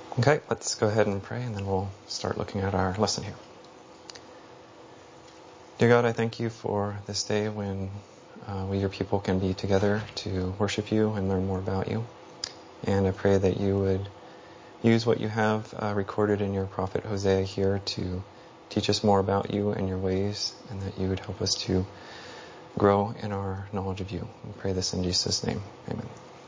Okay, let's go ahead and pray, and then we'll start looking at our lesson here. Dear God, I thank you for this day when we, your people, can be together to worship you and learn more about you. And I pray that you would use what you have recorded in your prophet Hosea here to teach us more about you and your ways, and that you would help us to grow in our knowledge of you. We pray this in Jesus' name. Amen.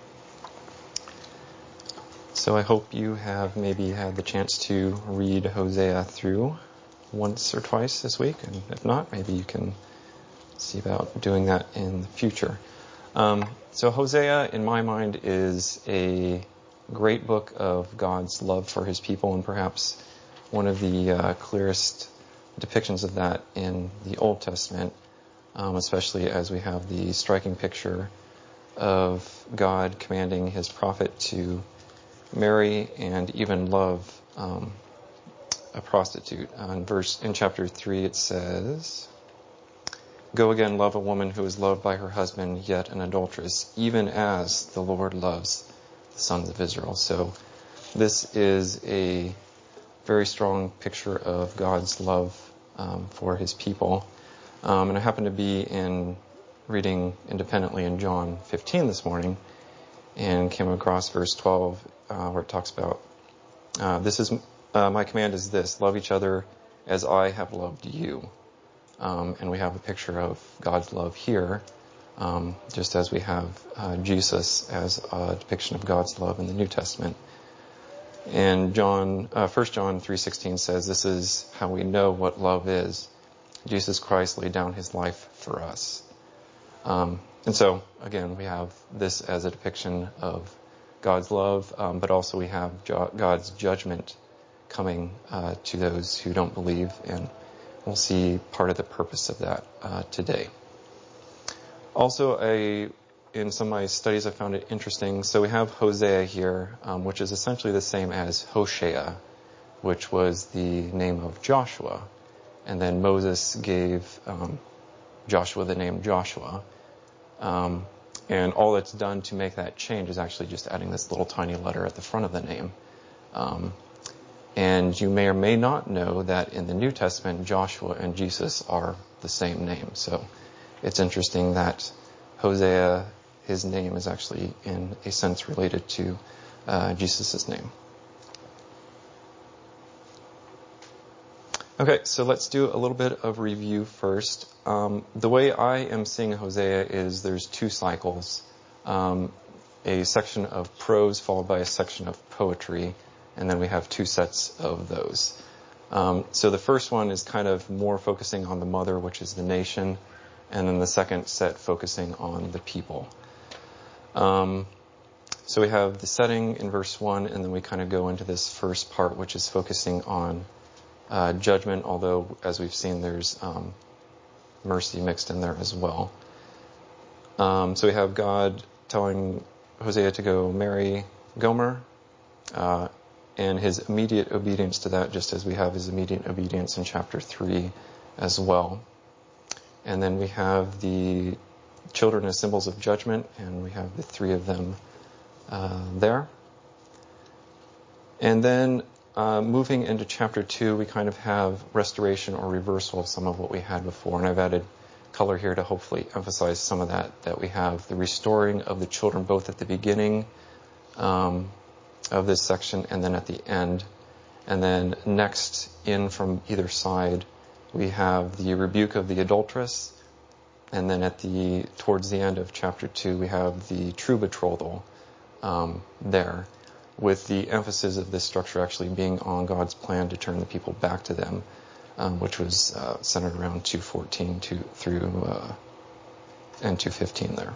So I hope you have maybe had the chance to read Hosea through once or twice this week, and if not, maybe you can see about doing that in the future. So Hosea, in my mind, is a great book of God's love for his people, and perhaps one of the clearest depictions of that in the Old Testament, especially as we have the striking picture of God commanding his prophet to marry and even love a prostitute. In chapter 3 it says, "Go again, love a woman who is loved by her husband, yet an adulteress, even as the Lord loves the sons of Israel." So this is a very strong picture of God's love for his people. And I happened to be reading independently in John 15 this morning, and came across verse 12 where it talks about, my command is this, love each other as I have loved you. And we have a picture of God's love here, just as we have Jesus as a depiction of God's love in the New Testament. And 1 John 3:16 says, "This is how we know what love is. Jesus Christ laid down his life for us." And so, again, we have this as a depiction of God's love, but also we have God's judgment coming to those who don't believe, and we'll see part of the purpose of that today. Also, in some of my studies I found it interesting. So we have Hosea here, which is essentially the same as Hoshea, which was the name of Joshua. And then Moses gave Joshua the name Joshua. And all that's done to make that change is actually just adding this little tiny letter at the front of the name. And you may or may not know that in the New Testament, Joshua and Jesus are the same name. So it's interesting that Hosea, his name is actually in a sense related to Jesus' name. Okay, so let's do a little bit of review first. The way I am seeing Hosea is there's two cycles. A section of prose followed by a section of poetry, and then we have two sets of those. So the first one is kind of more focusing on the mother, which is the nation, and then the second set focusing on the people. So we have the setting in verse 1, and then we kind of go into this first part, which is focusing on judgment, although, as we've seen, there's mercy mixed in there as well. So we have God telling Hosea to go marry Gomer, and his immediate obedience to that, just as we have his immediate obedience in chapter 3 as well. And then we have the children as symbols of judgment, and we have the three of them there. And then moving into chapter 2, we kind of have restoration or reversal of some of what we had before. And I've added color here to hopefully emphasize some of that we have. The restoring of the children both at the beginning of this section and then at the end. And then next in from either side, we have the rebuke of the adulteress. And then towards the end of chapter 2, we have the true betrothal there, with the emphasis of this structure actually being on God's plan to turn the people back to them, which was centered around 2:14 and 2:15 there.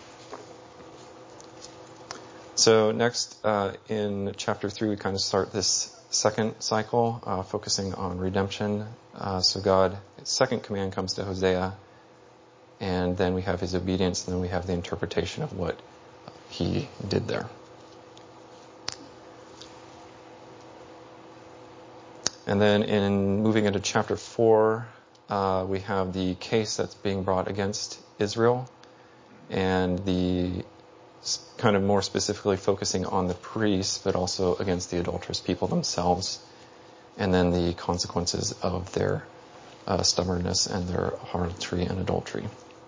So next, in chapter 3, we kind of start this second cycle, focusing on redemption. So God's second command comes to Hosea, and then we have his obedience, and then we have the interpretation of what he did there. And then in moving into chapter 4, we have the case that's being brought against Israel, and the kind of more specifically focusing on the priests, but also against the adulterous people themselves, and then the consequences of their stubbornness and their harlotry and adultery.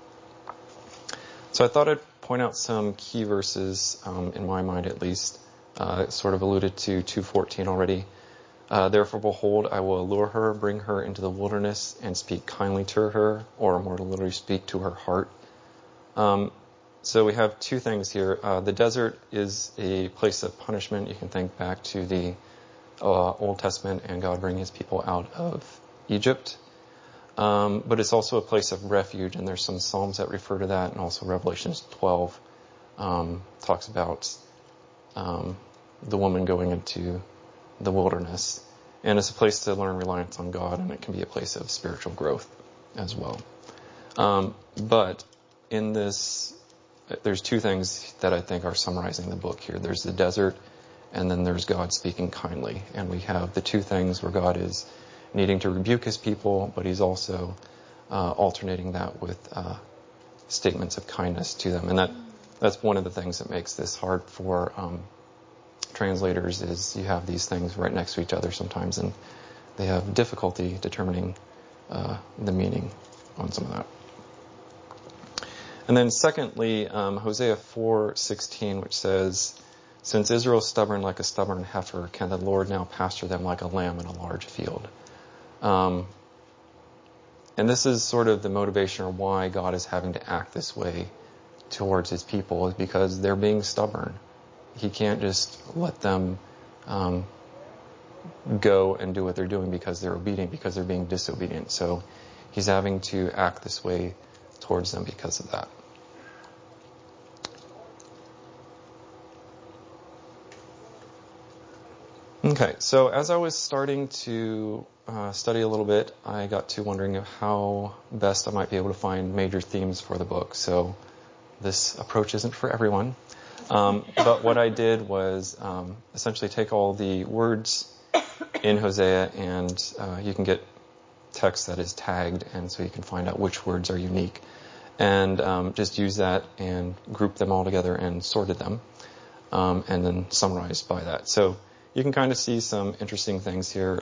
So I thought I'd point out some key verses, in my mind at least. Sort of alluded to 2:14 already. Therefore, behold, I will allure her, bring her into the wilderness, and speak kindly to her, or more to literally speak to her heart. So we have two things here. The desert is a place of punishment. You can think back to the Old Testament and God bringing his people out of Egypt. But it's also a place of refuge, and there's some Psalms that refer to that, and also Revelation 12 talks about the woman going into the wilderness. And it's a place to learn reliance on God, and it can be a place of spiritual growth as well. But in this, there's two things that I think are summarizing the book here. There's the desert, and then there's God speaking kindly. And we have the two things where God is needing to rebuke his people, but he's also alternating that with statements of kindness to them. And that's one of the things that makes this hard for translators, is you have these things right next to each other sometimes, and they have difficulty determining the meaning on some of that. And then secondly, Hosea 4:16, which says, since Israel is stubborn like a stubborn heifer, can the Lord now pasture them like a lamb in a large field? And this is sort of the motivation, or why God is having to act this way towards his people, is because they're being stubborn. He can't just let them go and do what they're doing because they're obedient, because they're being disobedient. So he's having to act this way towards them because of that. Okay, so as I was starting to study a little bit, I got to wondering how best I might be able to find major themes for the book. So this approach isn't for everyone. But what I did was essentially take all the words in Hosea, and you can get text that is tagged, and so you can find out which words are unique. And just use that and group them all together and sorted them, and then summarized by that. So you can kind of see some interesting things here.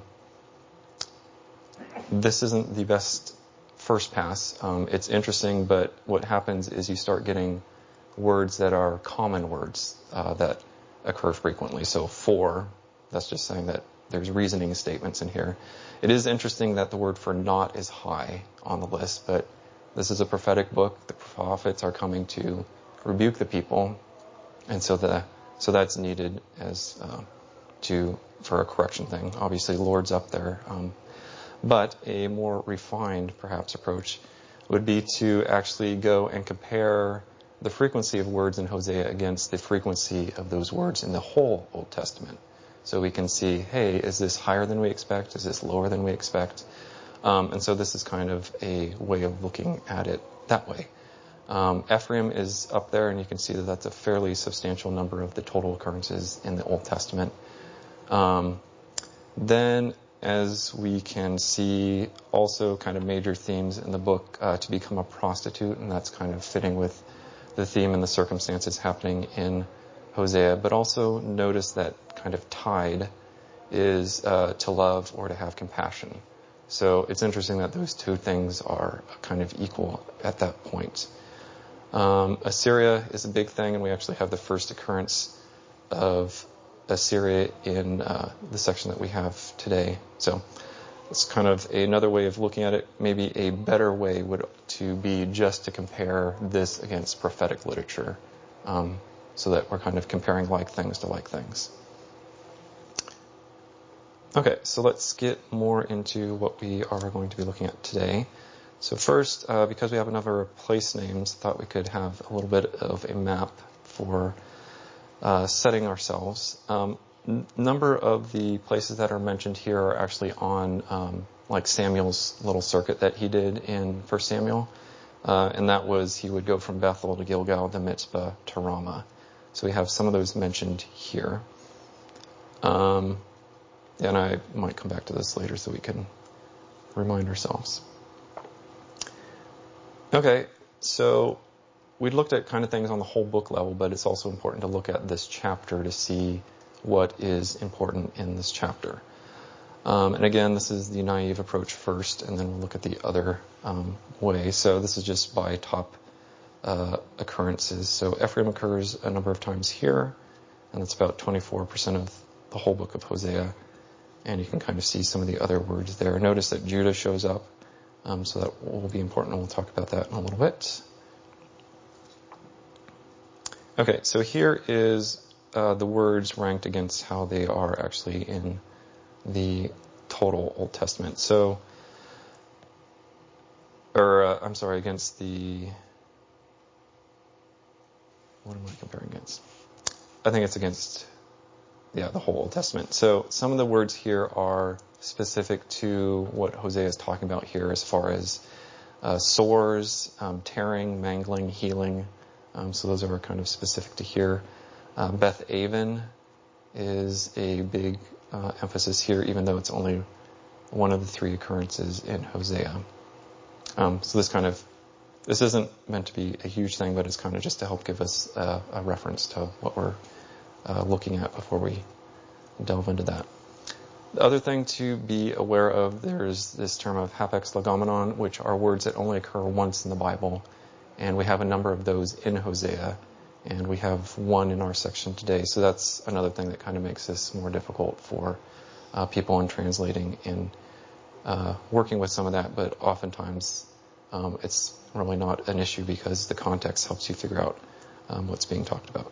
This isn't the best first pass. It's interesting, but what happens is you start getting words that are common words that occur frequently. So for, that's just saying that there's reasoning statements in here. It is interesting that the word for not is high on the list, but this is a prophetic book. The prophets are coming to rebuke the people, and so that's needed as for a correction thing. Obviously, Lord's up there, but a more refined, perhaps, approach would be to actually go and compare the frequency of words in Hosea against the frequency of those words in the whole Old Testament. So we can see, hey, is this higher than we expect? Is this lower than we expect? And so this is kind of a way of looking at it that way. Ephraim is up there, and you can see that that's a fairly substantial number of the total occurrences in the Old Testament. Then, as we can see, also kind of major themes in the book, to become a prostitute, and that's kind of fitting with the theme and the circumstances happening in Hosea. But also notice that kind of tied is to love or to have compassion. So it's interesting that those two things are kind of equal at that point. Assyria is a big thing, and we actually have the first occurrence of Assyria in the section that we have today. So it's kind of another way of looking at it. Maybe a better way would to be just to compare this against prophetic literature, so that we're kind of comparing like things to like things. Okay, so let's get more into what we are going to be looking at today. So first, because we have a number of place names, I thought we could have a little bit of a map for setting ourselves. Number of the places that are mentioned here are actually on like Samuel's little circuit that he did in 1 Samuel. And that was, he would go from Bethel to Gilgal to Mitzpah to Ramah. So we have some of those mentioned here. And I might come back to this later so we can remind ourselves. Okay, so we looked at kind of things on the whole book level, but it's also important to look at this chapter to see what is important in this chapter. And again, this is the naive approach first, and then we'll look at the other way. So this is just by top occurrences. So Ephraim occurs a number of times here, and it's about 24% of the whole book of Hosea. And you can kind of see some of the other words there. Notice that Judah shows up, so that will be important, and we'll talk about that in a little bit. Okay, so here is the words ranked against how they are actually in the total Old Testament. So, against the, what am I comparing against? I think it's against, the whole Old Testament. So some of the words here are specific to what Hosea is talking about here as far as sores, tearing, mangling, healing. So those are kind of specific to here. Beth Aven is a big emphasis here, even though it's only one of the three occurrences in Hosea. So this isn't meant to be a huge thing, but it's kind of just to help give us a reference to what we're looking at before we delve into that. The other thing to be aware of, there's this term of hapax legomenon, which are words that only occur once in the Bible, and we have a number of those in Hosea, and we have one in our section today. So that's another thing that kind of makes this more difficult for people in translating and working with some of that, but oftentimes it's really not an issue because the context helps you figure out what's being talked about.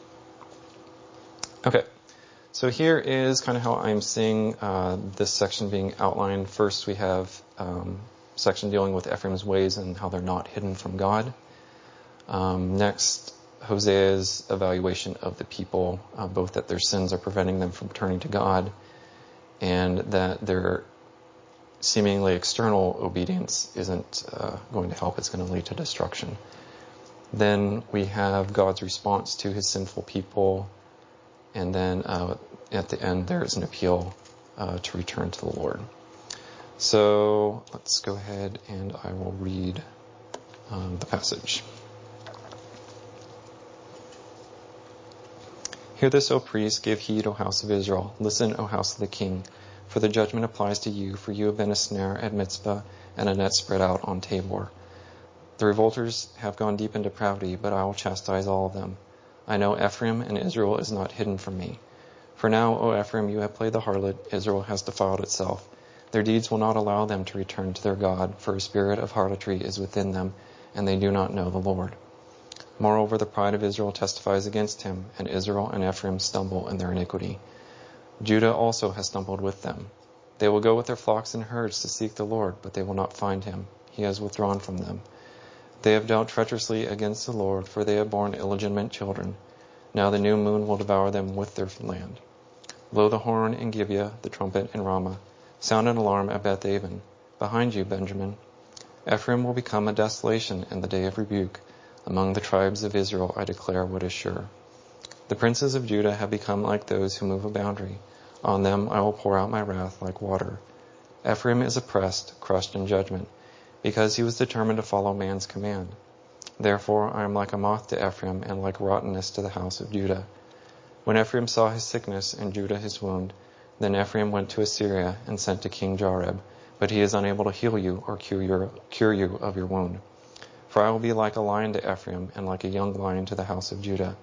Okay, so here is kind of how I'm seeing this section being outlined. First, we have section dealing with Ephraim's ways and how they're not hidden from God. Next, Hosea's evaluation of the people, both that their sins are preventing them from turning to God and that their seemingly external obedience isn't going to help. It's going to lead to destruction. Then we have God's response to his sinful people. And then at the end, there is an appeal to return to the Lord. So let's go ahead and I will read the passage. Hear this, O priests, give heed, O house of Israel. Listen, O house of the king, for the judgment applies to you, for you have been a snare at Mizpah and a net spread out on Tabor. The revolters have gone deep in depravity, but I will chastise all of them. I know Ephraim, and Israel is not hidden from me. For now, O Ephraim, you have played the harlot, Israel has defiled itself. Their deeds will not allow them to return to their God, for a spirit of harlotry is within them, and they do not know the Lord. Moreover, the pride of Israel testifies against him, and Israel and Ephraim stumble in their iniquity. Judah also has stumbled with them. They will go with their flocks and herds to seek the Lord, but they will not find him. He has withdrawn from them. They have dealt treacherously against the Lord, for they have borne illegitimate children. Now the new moon will devour them with their land. Blow the horn in Gibeah, the trumpet in Ramah. Sound an alarm at Beth Aven. Behind you, Benjamin. Ephraim will become a desolation in the day of rebuke. Among the tribes of Israel I declare what is sure. The princes of Judah have become like those who move a boundary. On them I will pour out my wrath like water. Ephraim is oppressed, crushed in judgment, because he was determined to follow man's command. Therefore I am like a moth to Ephraim, and like rottenness to the house of Judah. When Ephraim saw his sickness, and Judah his wound, then Ephraim went to Assyria, and sent to King Jareb, but he is unable to heal you, or cure you of your wound. For I will be like a lion to Ephraim, and like a young lion to the house of Judah.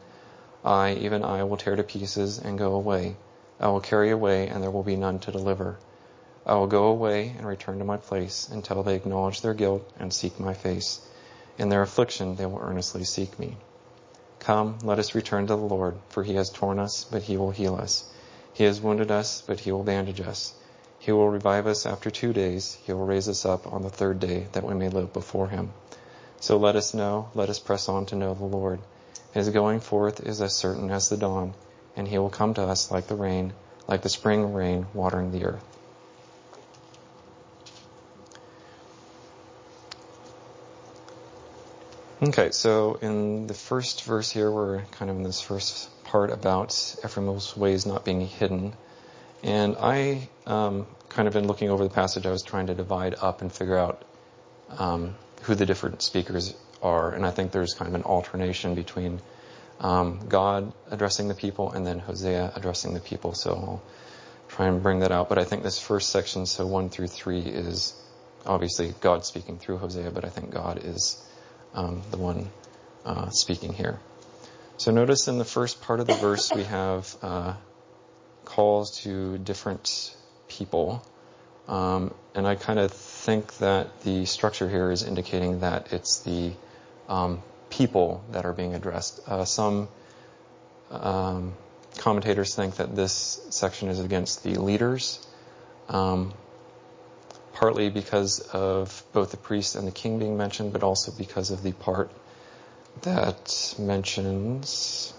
I, even I, will tear to pieces and go away. I will carry away, and there will be none to deliver. I will go away and return to my place until they acknowledge their guilt and seek my face. In their affliction they will earnestly seek me. Come, let us return to the Lord, for he has torn us, but he will heal us. He has wounded us, but he will bandage us. He will revive us after 2 days. He will raise us up on the third day, that we may live before him. So let us press on to know the Lord. His going forth is as certain as the dawn, and he will come to us like the rain, like the spring rain watering the earth. Okay, so in the first verse here, we're kind of in this first part about Ephraim's ways not being hidden. And I kind of, in looking over the passage, I was trying to divide up and figure out who the different speakers are. And I think there's kind of an alternation between God addressing the people and then Hosea addressing the people. So I'll try and bring that out. But I think this first section, so 1 through 3, is obviously God speaking through Hosea, but I think God is the one speaking here. So notice in the first part of the verse we have calls to different people. And I kind of think that the structure here is indicating that it's the people that are being addressed. Some commentators think that this section is against the leaders, partly because of both the priest and the king being mentioned, but also because of the part that mentions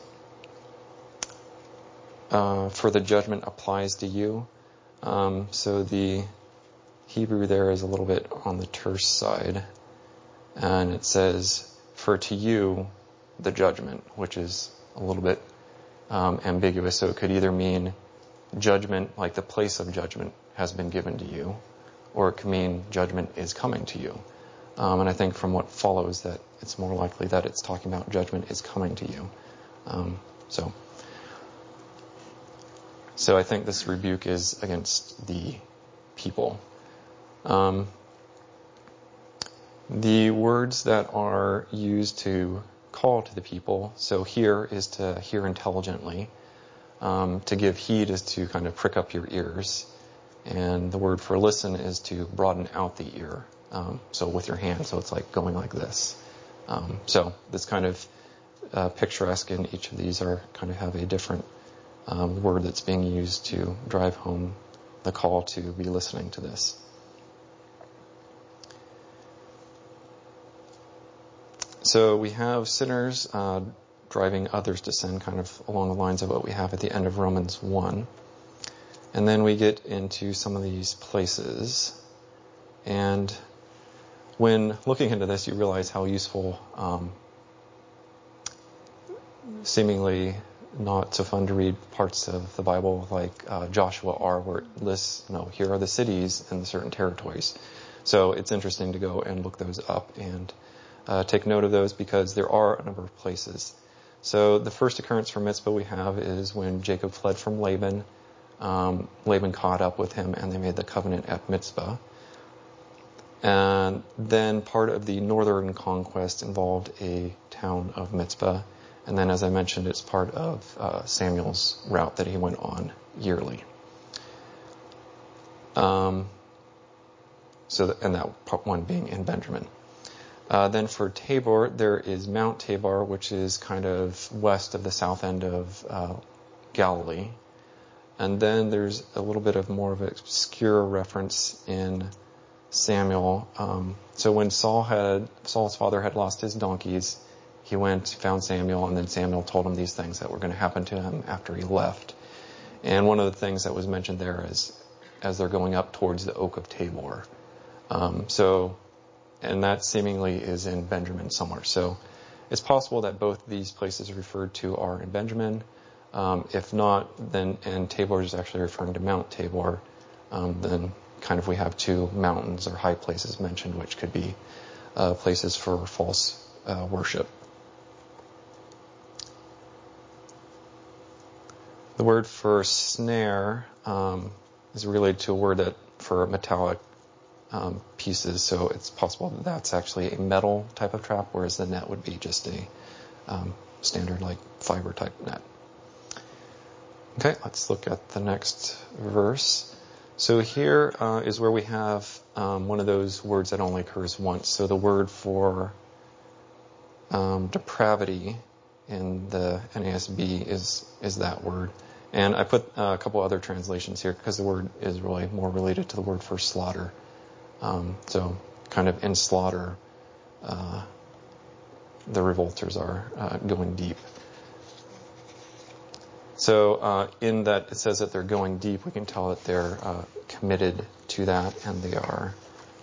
for the judgment applies to you. So the Hebrew there is a little bit on the terse side, and it says, for to you the judgment, which is a little bit ambiguous. So it could either mean judgment, like the place of judgment has been given to you, or it could mean judgment is coming to you. And I think from what follows that it's more likely that it's talking about judgment is coming to you. So I think this rebuke is against the people. The words that are used to call to the people, so hear is to hear intelligently. To give heed is to kind of prick up your ears. And the word for listen is to broaden out the ear. So with your hand, so it's like going like this. So this kind of picturesque, and each of these are kind of have a different word that's being used to drive home the call to be listening to this. So we have sinners driving others to sin, kind of along the lines of what we have at the end of Romans 1. And then we get into some of these places. And when looking into this, you realize how useful, seemingly not so fun to read parts of the Bible like Joshua are, where it lists, here are the cities in the certain territories. So it's interesting to go and look those up and take note of those, because there are a number of places. So the first occurrence for Mitzvah we have is when Jacob fled from Laban. Laban caught up with him and they made the covenant at Mitzvah. And then part of the northern conquest involved a town of Mitzvah. And then, as I mentioned, it's part of Samuel's route that he went on yearly. And that part one being in Benjamin. Then for Tabor, there is Mount Tabor, which is kind of west of the south end of Galilee. And then there's a little bit of more of an obscure reference in Samuel. So when Saul's father had lost his donkeys, he went, found Samuel, and then Samuel told him these things that were going to happen to him after he left. And one of the things that was mentioned there is as they're going up towards the Oak of Tabor. And that seemingly is in Benjamin somewhere. So it's possible that both these places referred to are in Benjamin. If not, then, and Tabor is actually referring to Mount Tabor, then kind of we have two mountains or high places mentioned, which could be places for false worship. The word for snare is related to a word that for metallic pieces, so it's possible that that's actually a metal type of trap, whereas the net would be just a standard like fiber type net. Okay, let's look at the next verse. So here is where we have one of those words that only occurs once. So the word for depravity in the NASB is that word. And I put a couple other translations here because the word is really more related to the word for slaughter. So kind of in slaughter, the revolters are going deep. So in that it says that they're going deep, we can tell that they're committed to that, and they are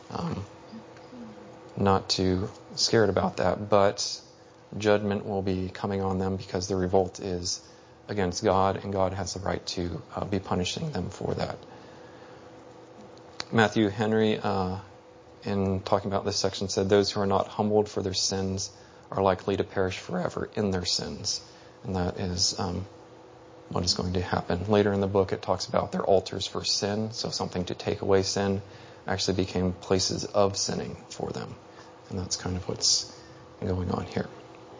not too scared about that. But judgment will be coming on them because the revolt is against God, and God has the right to be punishing them for that. Matthew Henry in talking about this section, said, those who are not humbled for their sins are likely to perish forever in their sins. And that is what is going to happen. Later in the book, it talks about their altars for sin, so something to take away sin actually became places of sinning for them. And that's kind of what's going on here.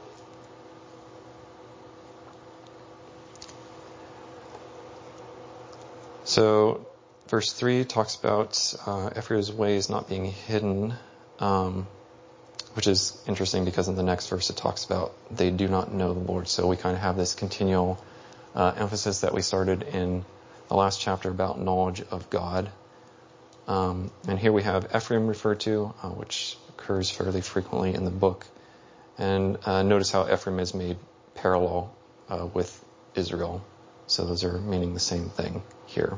So, verse 3 talks about Ephraim's ways not being hidden, which is interesting because in the next verse it talks about they do not know the Lord. So we kind of have this continual emphasis that we started in the last chapter about knowledge of God. And here we have Ephraim referred to, which occurs fairly frequently in the book. And notice how Ephraim is made parallel with Israel. So those are meaning the same thing here.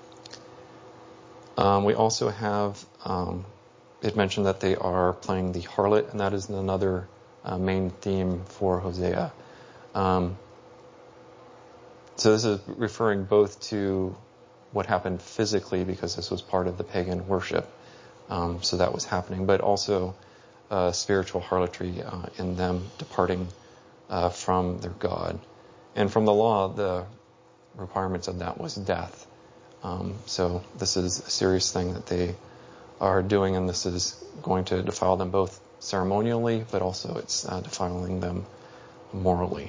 We also have it mentioned that they are playing the harlot, and that is another main theme for Hosea. So this is referring both to what happened physically, because this was part of the pagan worship, so that was happening, but also spiritual harlotry in them departing from their God. And from the law, the requirements of that was death. So this is a serious thing that they are doing, and this is going to defile them both ceremonially, but also it's defiling them morally.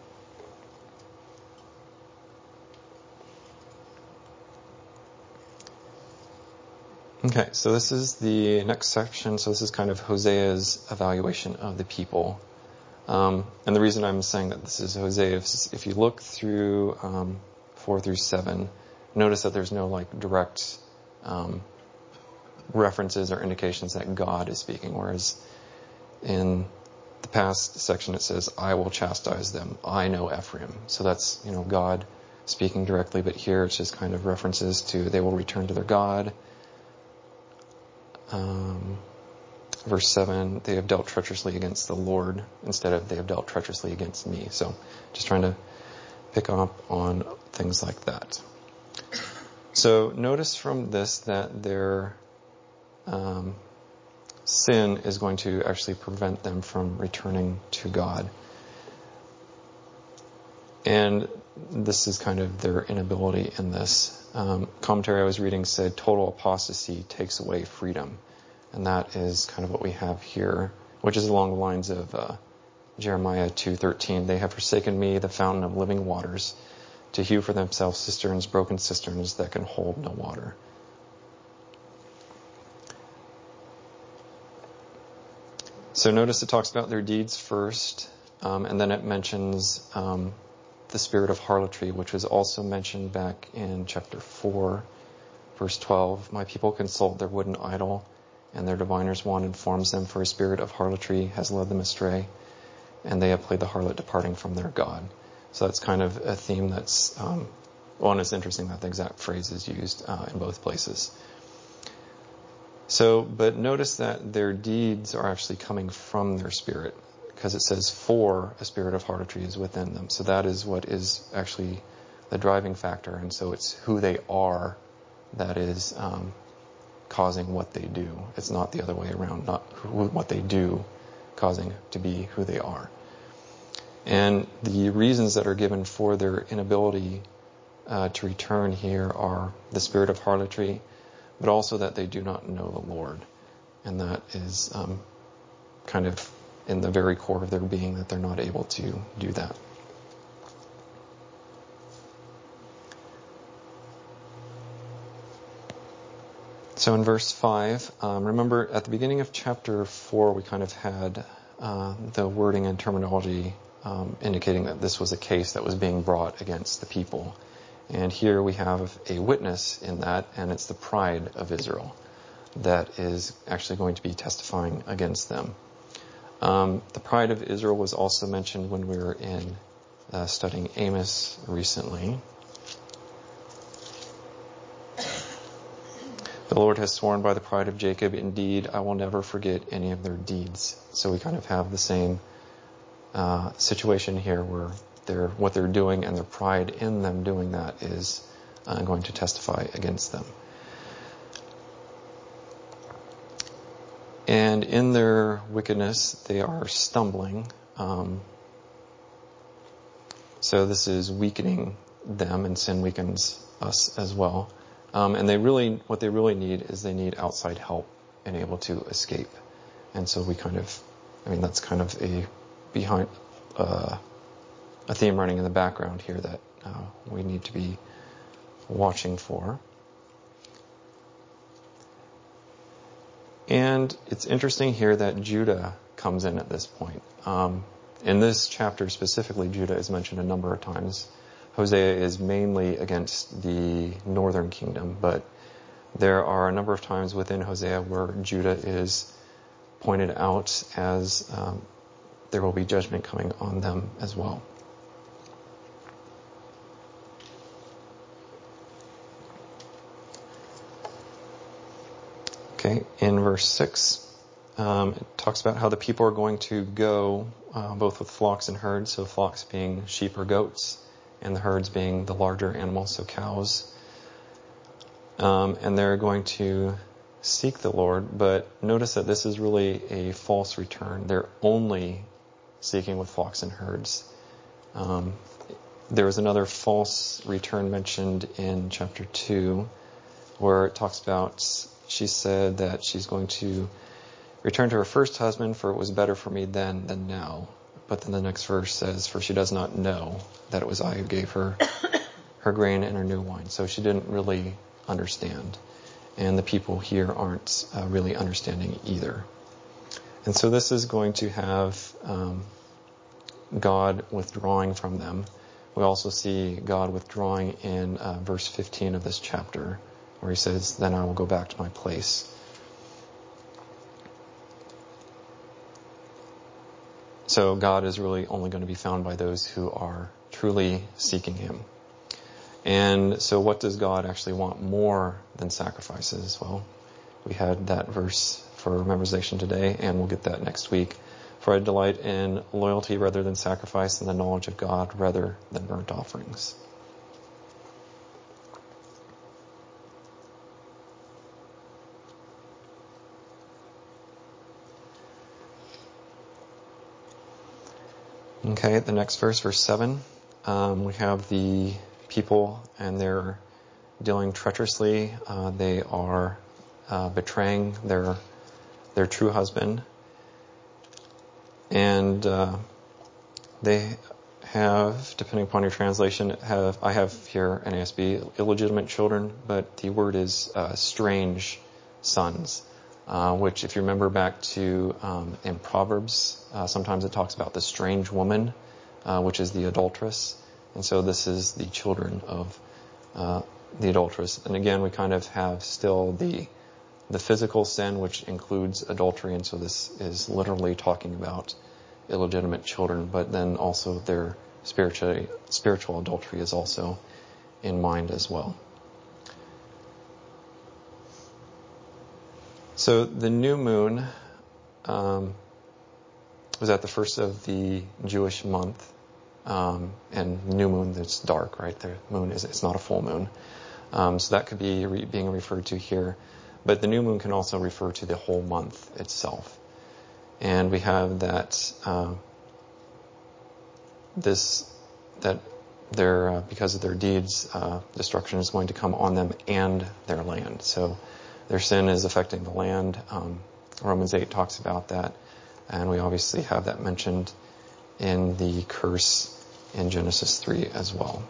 Okay, so this is the next section. So this is kind of Hosea's evaluation of the people. And the reason I'm saying that this is Hosea, if you look through 4 through 7, notice that there's no direct references or indications that God is speaking, whereas in the past section it says, I will chastise them, I know Ephraim. So that's, God speaking directly, but here it's just kind of references to they will return to their God. Verse 7, they have dealt treacherously against the Lord instead of they have dealt treacherously against me. So just trying to pick up on things like that. So notice from this that their sin is going to actually prevent them from returning to God. And this is kind of their inability in this. Commentary I was reading said total apostasy takes away freedom. And that is kind of what we have here, which is along the lines of Jeremiah 2:13. They have forsaken me, the fountain of living waters, to hew for themselves cisterns, broken cisterns that can hold no water. So notice it talks about their deeds first, and then it mentions the spirit of harlotry, which was also mentioned back in chapter 4, verse 12. My people consult their wooden idol, and their diviner's wand informs them, for a spirit of harlotry has led them astray, and they have played the harlot, departing from their God. So that's kind of a theme that's, and it's interesting that the exact phrase is used in both places. So, but notice that their deeds are actually coming from their spirit, because it says, for a spirit of harlotry is within them. So that is what is actually the driving factor, and so it's who they are that is causing what they do. It's not the other way around, not what they do causing to be who they are. And the reasons that are given for their inability to return here are the spirit of harlotry, but also that they do not know the Lord. And that is kind of in the very core of their being, that they're not able to do that. So in verse 5, remember at the beginning of chapter 4, we kind of had the wording and terminology indicating that this was a case that was being brought against the people. And here we have a witness in that, and it's the pride of Israel that is actually going to be testifying against them. The pride of Israel was also mentioned when we were in studying Amos recently. The Lord has sworn by the pride of Jacob, indeed, I will never forget any of their deeds. So we kind of have the same situation here where what they're doing and their pride in them doing that is going to testify against them. And in their wickedness, they are stumbling. So this is weakening them, and sin weakens us as well. And what they really need is they need outside help and able to escape. And so that's kind of a theme running in the background here that we need to be watching for. And it's interesting here that Judah comes in at this point. In this chapter specifically, Judah is mentioned a number of times. Hosea is mainly against the northern kingdom, but there are a number of times within Hosea where Judah is pointed out as there will be judgment coming on them as well. Okay, in verse 6, it talks about how the people are going to go both with flocks and herds, so flocks being sheep or goats, and the herds being the larger animals, so cows. And they're going to seek the Lord, but notice that this is really a false return. They're only seeking with flocks and herds. There was another false return mentioned in chapter 2, where it talks about, she said that she's going to return to her first husband, for it was better for me then than now. But then the next verse says, for she does not know that it was I who gave her her grain and her new wine. So she didn't really understand. And the people here aren't really understanding either. And so this is going to have God withdrawing from them. We also see God withdrawing in verse 15 of this chapter, where he says, then I will go back to my place. So God is really only going to be found by those who are truly seeking him. And so what does God actually want more than sacrifices? Well, we had that verse for memorization today, and we'll get that next week. For I delight in loyalty rather than sacrifice, and the knowledge of God rather than burnt offerings. Okay, the next verse, verse 7, we have the people, and they're dealing treacherously. They are betraying their true husband. And they have, depending upon your translation, I have here NASB, illegitimate children, but the word is strange sons. Which, if you remember back to in Proverbs, sometimes it talks about the strange woman, which is the adulteress. And so this is the children of the adulteress. And again, we kind of have still the physical sin, which includes adultery. And so this is literally talking about illegitimate children, but then also their spiritual adultery is also in mind as well. So the new moon was at the first of the Jewish month, and new moon, it's dark, right? The moon it's not a full moon, so that could be being referred to here. But the new moon can also refer to the whole month itself, and we have that because of their deeds, destruction is going to come on them and their land. So their sin is affecting the land. Romans 8 talks about that. And we obviously have that mentioned in the curse in Genesis 3 as well.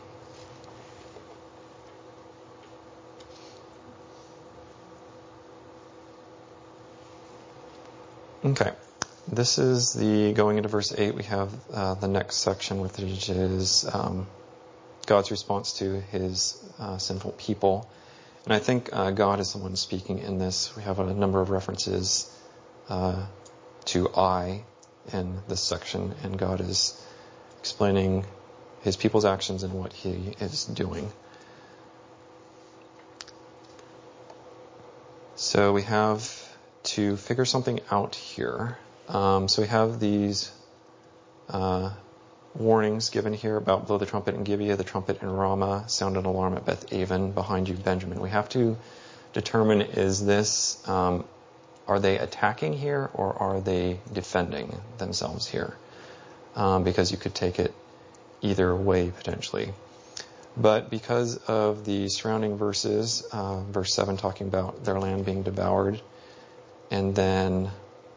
Okay. This is going into verse 8, we have the next section, which is God's response to his sinful people. And I think God is the one speaking in this. We have a number of references to I in this section, and God is explaining his people's actions and what he is doing. So we have to figure something out here. So we have these warnings given here about blow the trumpet in Gibeah, the trumpet in Ramah, sound an alarm at Beth Aven, behind you Benjamin. We have to determine, is this are they attacking here or are they defending themselves here? Because you could take it either way potentially. But because of the surrounding verses, verse 7 talking about their land being devoured, and then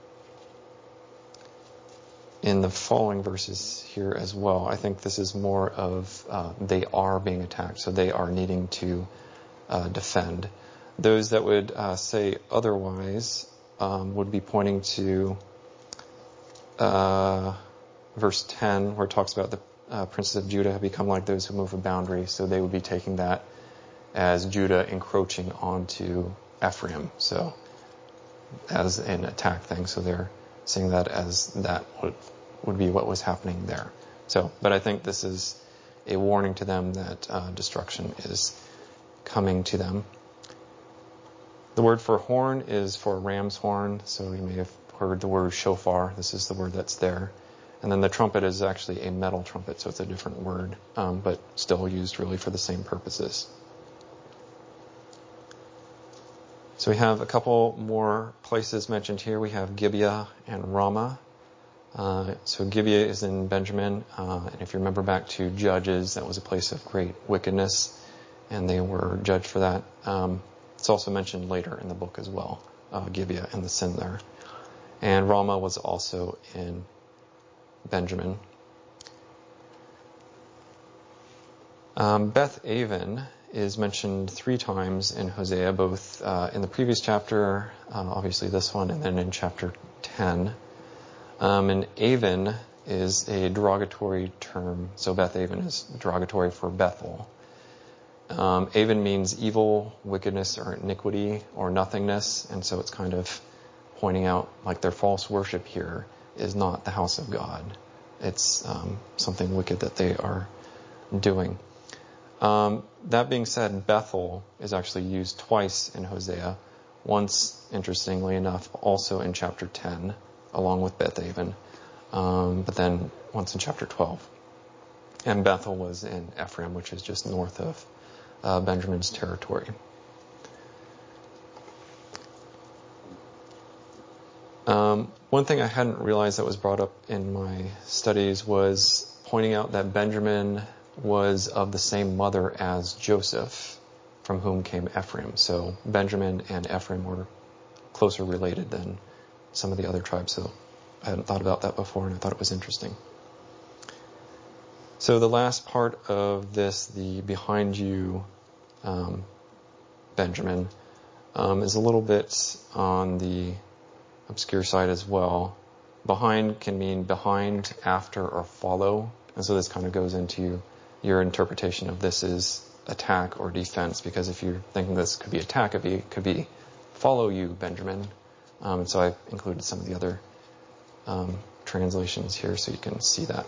in the following verses here as well, I think this is more of they are being attacked, so they are needing to defend. Those that would say otherwise would be pointing to verse 10, where it talks about the princes of Judah have become like those who move a boundary, so they would be taking that as Judah encroaching onto Ephraim, so as an attack thing. So they're seeing that as that would be what was happening there. So, but I think this is a warning to them that destruction is coming to them. The word for horn is for ram's horn, so you may have heard the word shofar. This is the word that's there. And then the trumpet is actually a metal trumpet, so it's a different word, but still used really for the same purposes. So we have a couple more places mentioned here. We have Gibeah and Ramah. So Gibeah is in Benjamin, and if you remember back to Judges, that was a place of great wickedness, and they were judged for that. It's also mentioned later in the book as well, Gibeah and the sin there. And Ramah was also in Benjamin. Beth Aven is mentioned 3 times in Hosea, both in the previous chapter, obviously this one, and then in chapter 10. And Aven is a derogatory term, so Beth Aven is derogatory for Bethel. Aven means evil, wickedness, or iniquity, or nothingness, and so it's kind of pointing out like their false worship here is not the house of God. It's something wicked that they are doing. That being said, Bethel is actually used twice in Hosea. Once, interestingly enough, also in chapter 10, along with Beth Aven, but then once in chapter 12. And Bethel was in Ephraim, which is just north of Benjamin's territory. One thing I hadn't realized that was brought up in my studies was pointing out that Benjamin was of the same mother as Joseph, from whom came Ephraim. So Benjamin and Ephraim were closer related than some of the other tribes. So I hadn't thought about that before, and I thought it was interesting. So the last part of this, the behind you Benjamin, is a little bit on the obscure side as well. Behind can mean behind, after, or follow. And so this kind of goes into your interpretation of this is attack or defense, because if you're thinking this could be attack, it could be follow you, Benjamin. And so I included some of the other translations here so you can see that.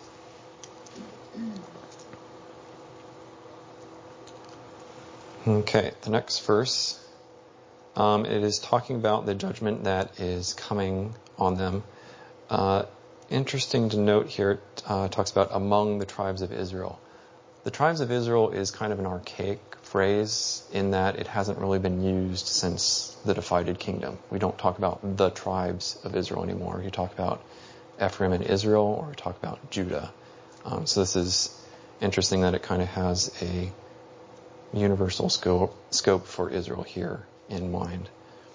Okay, the next verse, it is talking about the judgment that is coming on them. Interesting to note here, it talks about among the tribes of Israel. The tribes of Israel is kind of an archaic phrase in that it hasn't really been used since the divided kingdom. We don't talk about the tribes of Israel anymore. You talk about Ephraim and Israel, or you talk about Judah. So this is interesting that it kind of has a universal scope for Israel here in mind.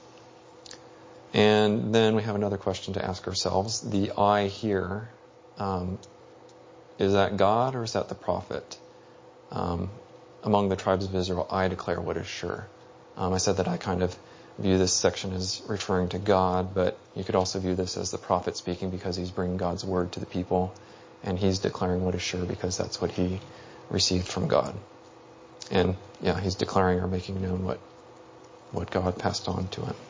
And then we have another question to ask ourselves. The I here, is that God or is that the prophet? Among the tribes of Israel, I declare what is sure. I said that I kind of view this section as referring to God, but you could also view this as the prophet speaking because he's bringing God's word to the people, and he's declaring what is sure because that's what he received from God. And yeah, he's declaring or making known what God passed on to him.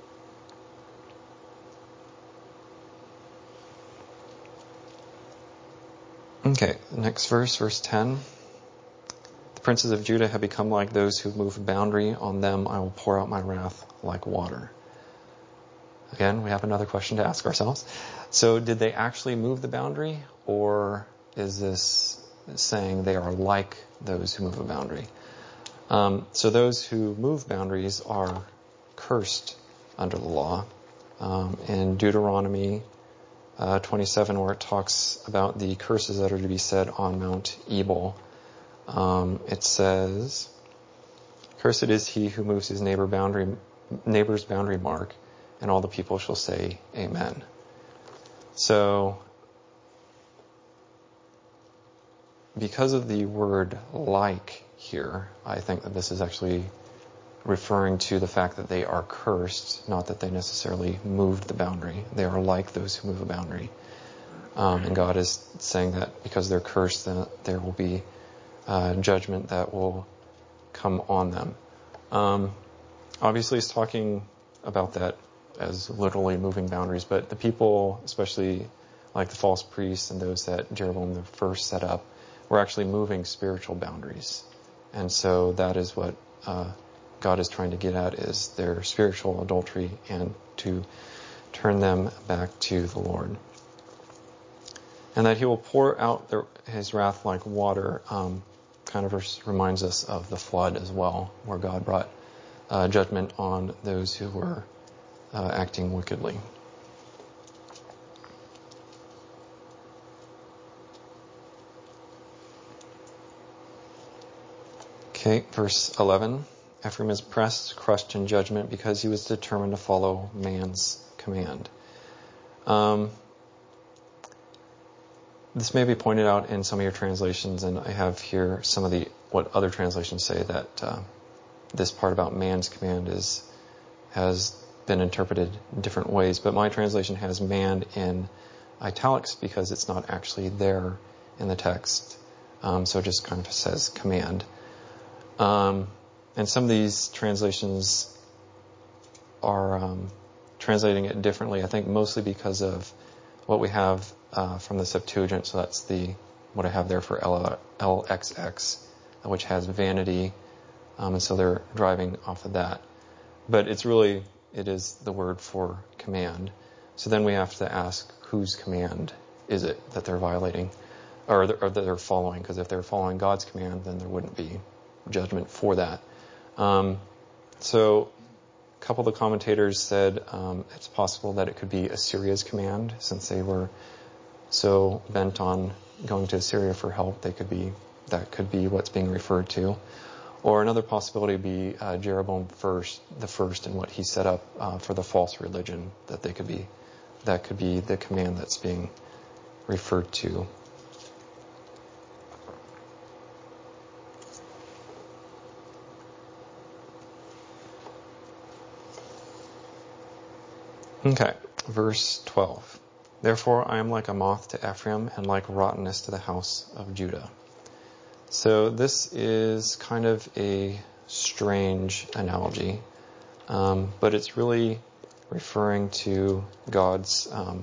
Okay, next verse, verse 10. The princes of Judah have become like those who move a boundary. On them I will pour out my wrath like water. Again, we have another question to ask ourselves. So did they actually move the boundary, or is this saying they are like those who move a boundary? So those who move boundaries are cursed under the law. in Deuteronomy 27, where it talks about the curses that are to be said on Mount Ebal. It says, "Cursed is he who moves his neighbor's boundary mark," and all the people shall say, Amen. So, because of the word "like" here, I think that this is actually referring to the fact that they are cursed, not that they necessarily moved the boundary. They are like those who move a boundary. And God is saying that because they're cursed, then there will be judgment that will come on them. Obviously, he's talking about that as literally moving boundaries, but the people, especially like the false priests and those that Jeroboam the first set up, were actually moving spiritual boundaries. And so that is what God is trying to get at, is their spiritual adultery and to turn them back to the Lord. And that he will pour out his wrath like water kind of reminds us of the flood as well, where God brought judgment on those who were acting wickedly. Okay, verse 11. Ephraim is pressed, crushed in judgment, because he was determined to follow man's command. This may be pointed out in some of your translations, and I have here some of what other translations say, that this part about man's command has been interpreted in different ways. But my translation has "man" in italics because it's not actually there in the text. So it just kind of says "command." And some of these translations are translating it differently, I think mostly because of what we have from the Septuagint. So that's what I have there for LXX, which has vanity. And so they're driving off of that. But it is the word for command. So then we have to ask, whose command is it that they're violating, or that they're following? Because if they're following God's command, then there wouldn't be judgment for that. So a couple of the commentators said it's possible that it could be Assyria's command, since they were so bent on going to Assyria for help. That could be what's being referred to. Or another possibility would be Jeroboam the first, and what he set up for the false religion. That could be the command that's being referred to. Okay, verse 12. Therefore I am like a moth to Ephraim, and like rottenness to the house of Judah. So this is kind of a strange analogy, but it's really referring to God's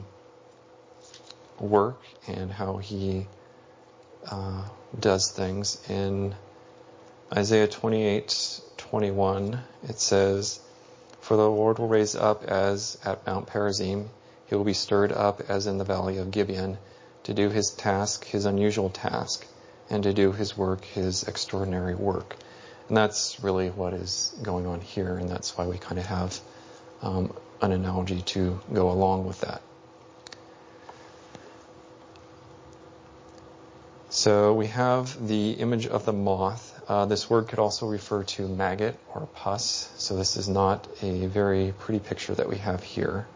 work and how he does things. In Isaiah 28:21, it says, "For the Lord will raise up as at Mount Perazim, he will be stirred up as in the valley of Gibeon, to do his task, his unusual task, and to do his work, his extraordinary work." And that's really what is going on here, and that's why we kind of have an analogy to go along with that. So we have the image of the moth. This word could also refer to maggot or pus. So this is not a very pretty picture that we have here.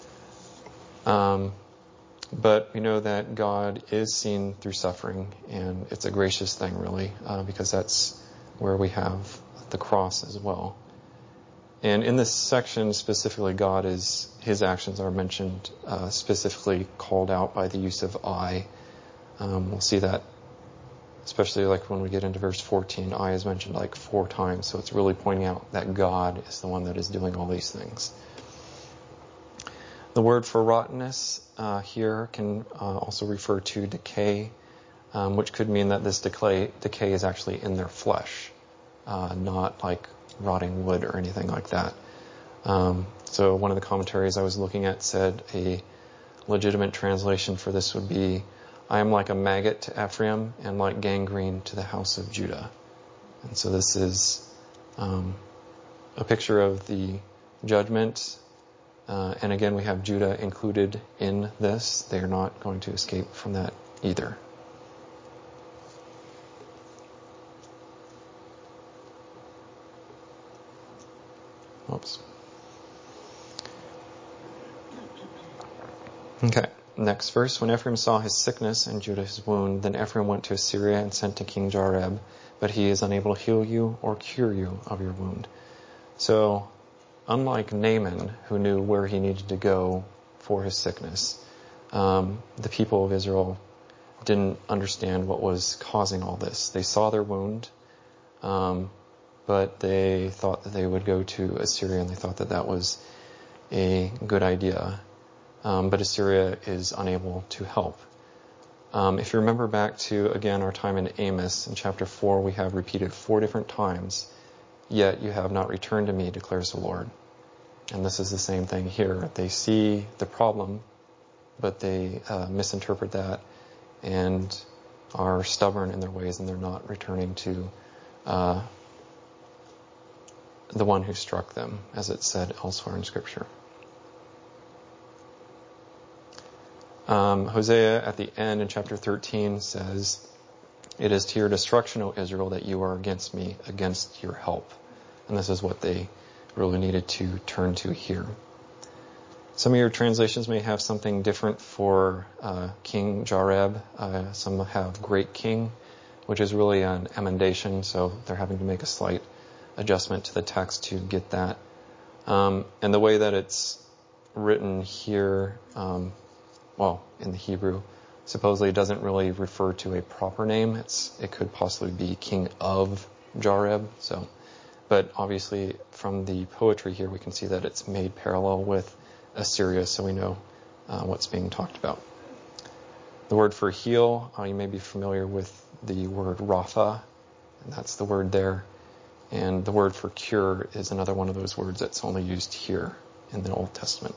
But we know that God is seen through suffering, and it's a gracious thing, really, because that's where we have the cross as well. And in this section specifically, his actions are mentioned, specifically called out by the use of I. We'll see that, especially like when we get into verse 14, I is mentioned like 4 times. So it's really pointing out that God is the one that is doing all these things. The word for rottenness here can also refer to decay, which could mean that this decay is actually in their flesh, not like rotting wood or anything like that. So one of the commentaries I was looking at said a legitimate translation for this would be, "I am like a maggot to Ephraim and like gangrene to the house of Judah." And so this is a picture of the judgment And again, we have Judah included in this. They are not going to escape from that either. Oops. Okay, next verse. When Ephraim saw his sickness and Judah his wound, then Ephraim went to Assyria and sent to King Jareb, but he is unable to heal you or cure you of your wound. So, unlike Naaman, who knew where he needed to go for his sickness, the people of Israel didn't understand what was causing all this. They saw their wound, but they thought that they would go to Assyria, and they thought that that was a good idea. But Assyria is unable to help. If you remember back to, again, our time in Amos, in chapter 4, we have repeated 4 different times, "Yet you have not returned to me, declares the Lord." And this is the same thing here. They see the problem, but they misinterpret that and are stubborn in their ways, and they're not returning to the one who struck them, as it's said elsewhere in Scripture. Hosea at the end in chapter 13 says, "It is to your destruction, O Israel, that you are against me, against your help." And this is what they really needed to turn to here. Some of your translations may have something different for King Jareb. Some have Great King, which is really an emendation, so they're having to make a slight adjustment to the text to get that. And the way that it's written here, in the Hebrew, supposedly doesn't really refer to a proper name. It could possibly be King of Jareb. But obviously from the poetry here, we can see that it's made parallel with Assyria, so we know what's being talked about. The word for heal, you may be familiar with the word Rapha, and that's the word there. And the word for cure is another one of those words that's only used here in the Old Testament.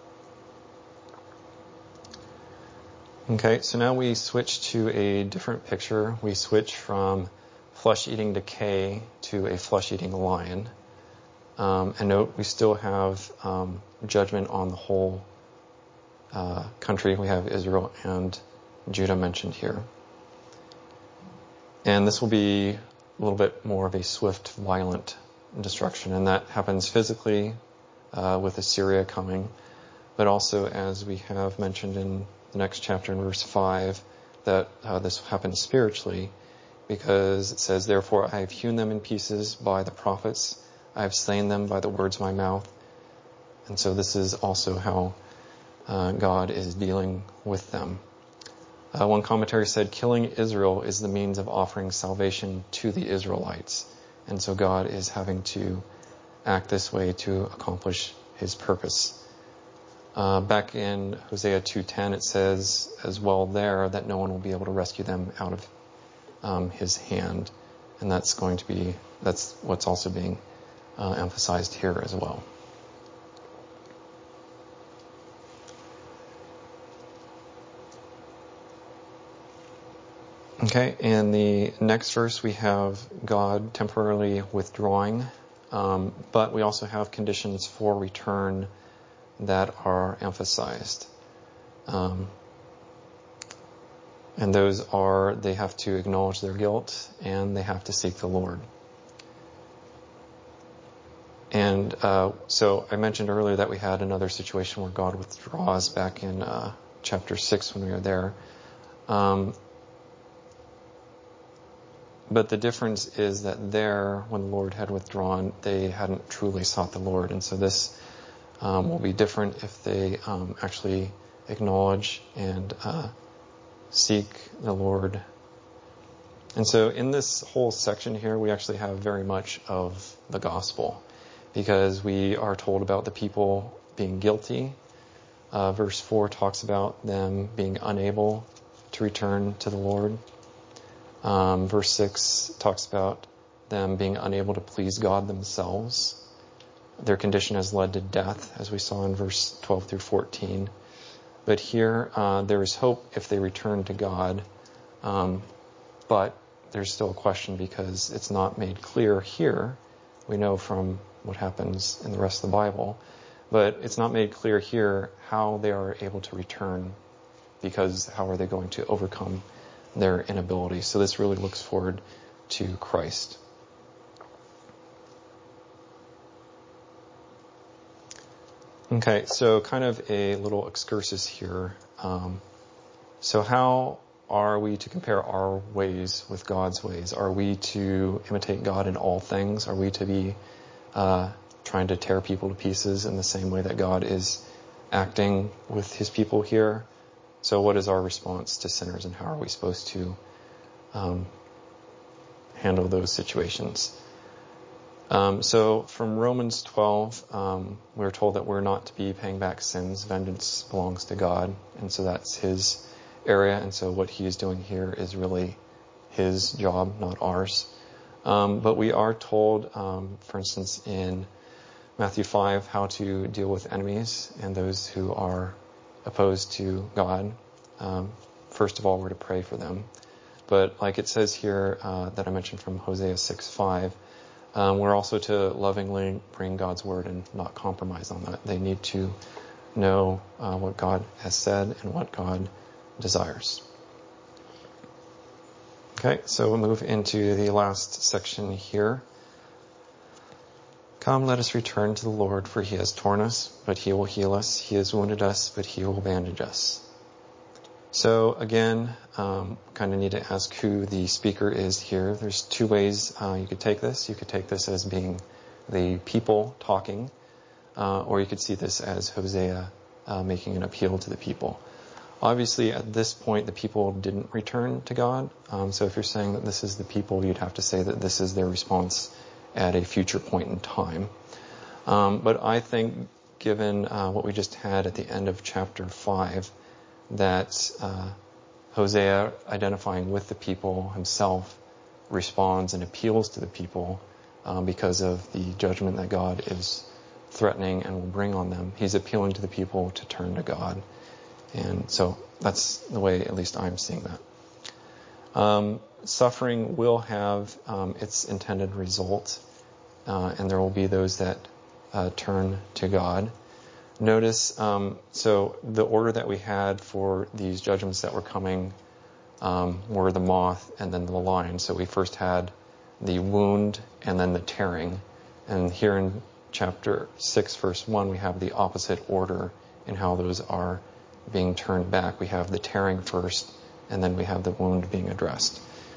Okay, so now we switch to a different picture. We switch from flesh-eating decay to a flesh-eating lion. And note, we still have judgment on the whole country. We have Israel and Judah mentioned here. And this will be a little bit more of a swift, violent destruction. And that happens physically with Assyria coming, but also, as we have mentioned in the next chapter in verse 5, that this happens spiritually, because it says, "Therefore I have hewn them in pieces by the prophets. I have slain them by the words of my mouth." And so this is also how God is dealing with them. One commentary said, "Killing Israel is the means of offering salvation to the Israelites." And so God is having to act this way to accomplish his purpose. Back in Hosea 2:10, it says as well there that no one will be able to rescue them out of his hand. And that's what's also being emphasized here as well. Okay, in the next verse we have God temporarily withdrawing, but we also have conditions for return that are emphasized. And those are, they have to acknowledge their guilt and they have to seek the Lord. And so I mentioned earlier that we had another situation where God withdraws back in chapter 6 when we were there. But the difference is that there, when the Lord had withdrawn, they hadn't truly sought the Lord. And so this will be different if they actually acknowledge and seek the Lord. And so in this whole section here, we actually have very much of the gospel, because we are told about the people being guilty. Verse 4 talks about them being unable to return to the Lord. Verse 6 talks about them being unable to please God themselves. Their condition has led to death, as we saw in verse 12 through 14. But here, there is hope if they return to God. But there's still a question, because it's not made clear here. We know from what happens in the rest of the Bible. But it's not made clear here how they are able to return, because how are they going to overcome their inability? So this really looks forward to Christ. Okay, so kind of a little excursus here. So how are we to compare our ways with God's ways? Are we to imitate God in all things? Are we to be trying to tear people to pieces in the same way that God is acting with his people here? So what is our response to sinners, and how are we supposed to handle those situations? So from Romans 12, we're told that we're not to be paying back sins. Vengeance belongs to God, and so that's his area, and so what he is doing here is really his job, not ours. But we are told, for instance, in Matthew 5, how to deal with enemies and those who are opposed to God. First of all, we're to pray for them. But like it says here that I mentioned from Hosea 6:5, we're also to lovingly bring God's word and not compromise on that. They need to know what God has said and what God desires. Okay, so we'll move into the last section here. Come, let us return to the Lord, for he has torn us, but he will heal us. He has wounded us, but he will bandage us. So again, kind of need to ask who the speaker is here. There's two ways you could take this. You could take this as being the people talking, or you could see this as Hosea making an appeal to the people. Obviously, at this point, the people didn't return to God. So if you're saying that this is the people, you'd have to say that this is their response at a future point in time. But I think, given what we just had at the end of chapter 5, that Hosea, identifying with the people himself, responds and appeals to the people because of the judgment that God is threatening and will bring on them. He's appealing to the people to turn to God. And so that's the way at least I'm seeing that. Suffering will have its intended result, and there will be those that turn to God. Notice, so the order that we had for these judgments that were coming were the moth and then the lion. So we first had the wound and then the tearing. And here in chapter 6, verse 1, we have the opposite order in how those are being turned back. We have the tearing first, and then we have the wound being addressed.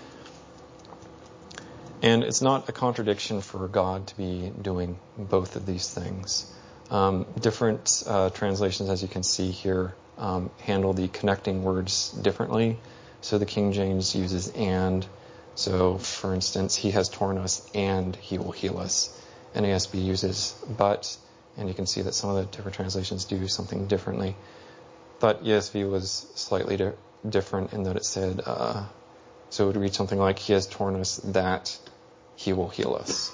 And it's not a contradiction for God to be doing both of these things. Different translations, as you can see here, handle the connecting words differently. So the King James uses and. So, for instance, he has torn us and he will heal us. NASB uses but, and you can see that some of the different translations do something differently. But ESV was slightly different in that it said, so it would read something like, he has torn us that he will heal us.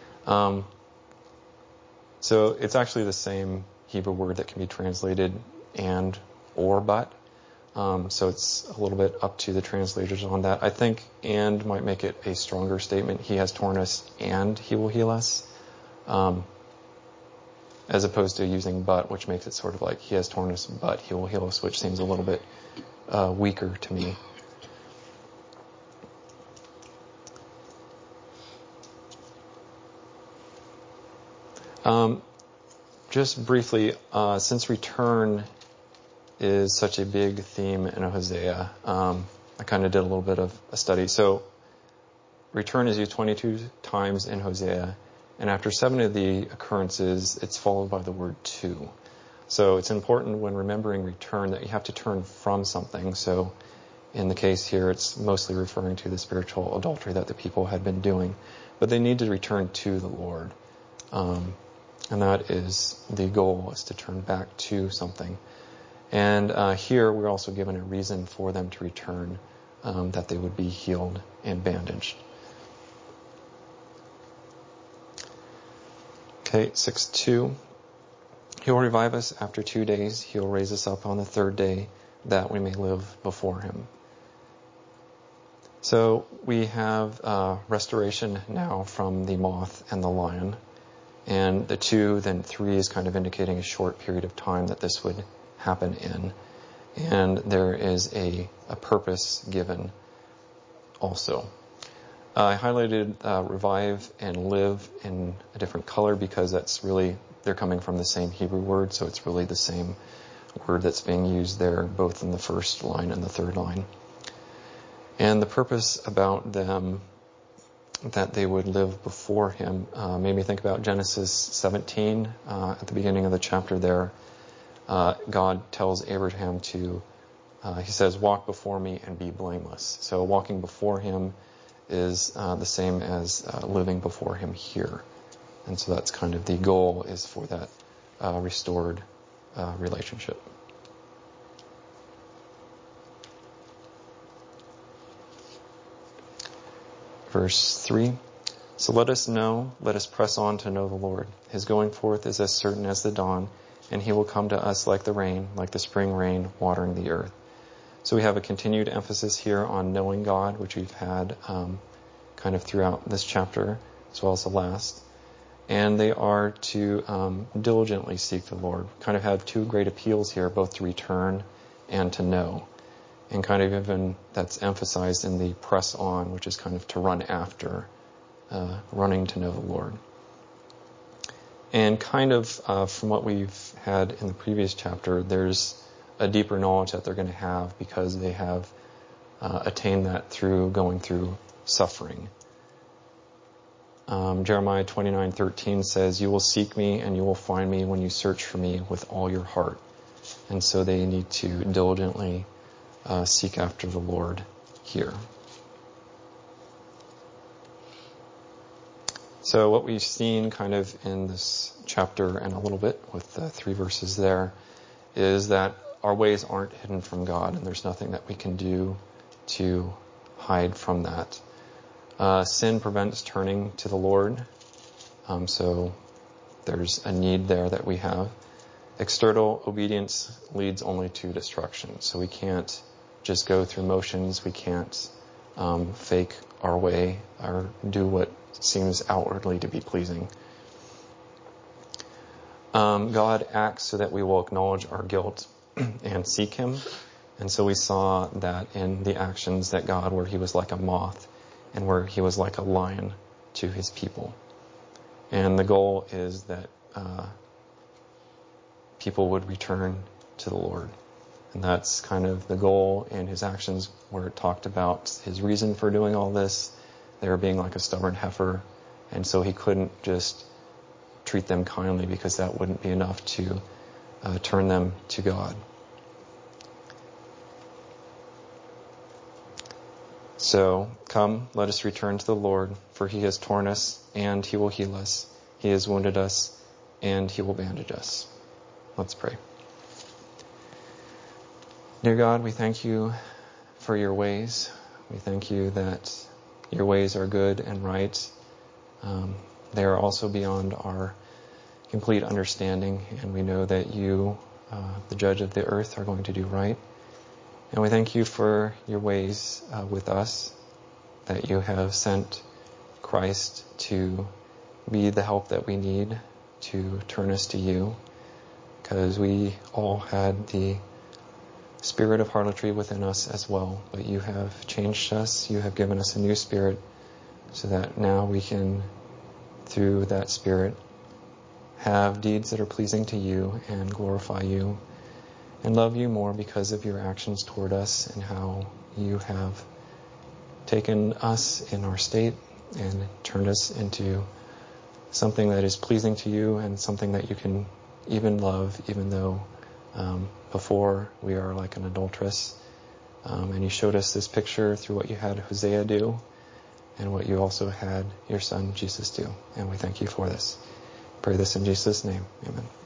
So it's actually the same Hebrew word that can be translated and or but. So it's a little bit up to the translators on that. I think and might make it a stronger statement. He has torn us and he will heal us. As opposed to using but, which makes it sort of like he has torn us but he will heal us, which seems a little bit weaker to me. Just briefly, since return is such a big theme in Hosea, I kind of did a little bit of a study. So return is used 22 times in Hosea, and after 7 of the occurrences, it's followed by the word to. So it's important when remembering return that you have to turn from something. So in the case here, it's mostly referring to the spiritual adultery that the people had been doing. But they need to return to the Lord. And that is the goal, is to turn back to something. And here we're also given a reason for them to return, that they would be healed and bandaged. Okay, 6:2. He will revive us after 2 days. He will raise us up on the 3rd day, that we may live before him. So we have restoration now from the moth and the lion. And the 2, then 3 is kind of indicating a short period of time that this would happen in. And there is a purpose given also. I highlighted revive and live in a different color because they're coming from the same Hebrew word, so it's really the same word that's being used there, both in the first line and the third line. And the purpose about them, that they would live before him, made me think about Genesis 17. At the beginning of the chapter there, God tells Abraham he says, walk before me and be blameless. So walking before him is the same as living before him here. And so that's kind of the goal, is for that restored relationship. Verse 3, so let us press on to know the Lord. His going forth is as certain as the dawn, and he will come to us like the rain, like the spring rain watering the earth. So we have a continued emphasis here on knowing God, which we've had kind of throughout this chapter, as well as the last. And they are to diligently seek the Lord. Kind of have 2 great appeals here, both to return and to know. And kind of even that's emphasized in the press on, which is kind of to run after, running to know the Lord. And kind of from what we've had in the previous chapter, there's a deeper knowledge that they're going to have because they have attained that through going through suffering. Jeremiah 29:13 says, you will seek me and you will find me when you search for me with all your heart. And so they need to diligently seek after the Lord here. So what we've seen kind of in this chapter and a little bit with the 3 verses there is that our ways aren't hidden from God, and there's nothing that we can do to hide from that. Sin prevents turning to the Lord, so there's a need there that we have. External obedience leads only to destruction, so we can't just go through motions. We can't fake our way or do what seems outwardly to be pleasing. God acts so that we will acknowledge our guilt and seek him. And so we saw that in the actions that God, where he was like a moth and where he was like a lion to his people. And the goal is that people would return to the Lord. And that's kind of the goal in his actions, where it talked about his reason for doing all this. They were being like a stubborn heifer, and so he couldn't just treat them kindly, because that wouldn't be enough to turn them to God. So, come, let us return to the Lord, for he has torn us, and he will heal us. He has wounded us, and he will bandage us. Let's pray. Dear God, we thank you for your ways. We thank you that your ways are good and right. They are also beyond our complete understanding, and we know that you, the judge of the earth, are going to do right. And we thank you for your ways with us, that you have sent Christ to be the help that we need to turn us to you, because we all had the spirit of harlotry within us as well. But you have changed us. You have given us a new spirit, so that now we can, through that spirit, have deeds that are pleasing to you and glorify you and love you more because of your actions toward us and how you have taken us in our state and turned us into something that is pleasing to you and something that you can even love, even though before we are like an adulteress. And you showed us this picture through what you had Hosea do and what you also had your son Jesus do. And we thank you for this. Pray this in Jesus' name. Amen.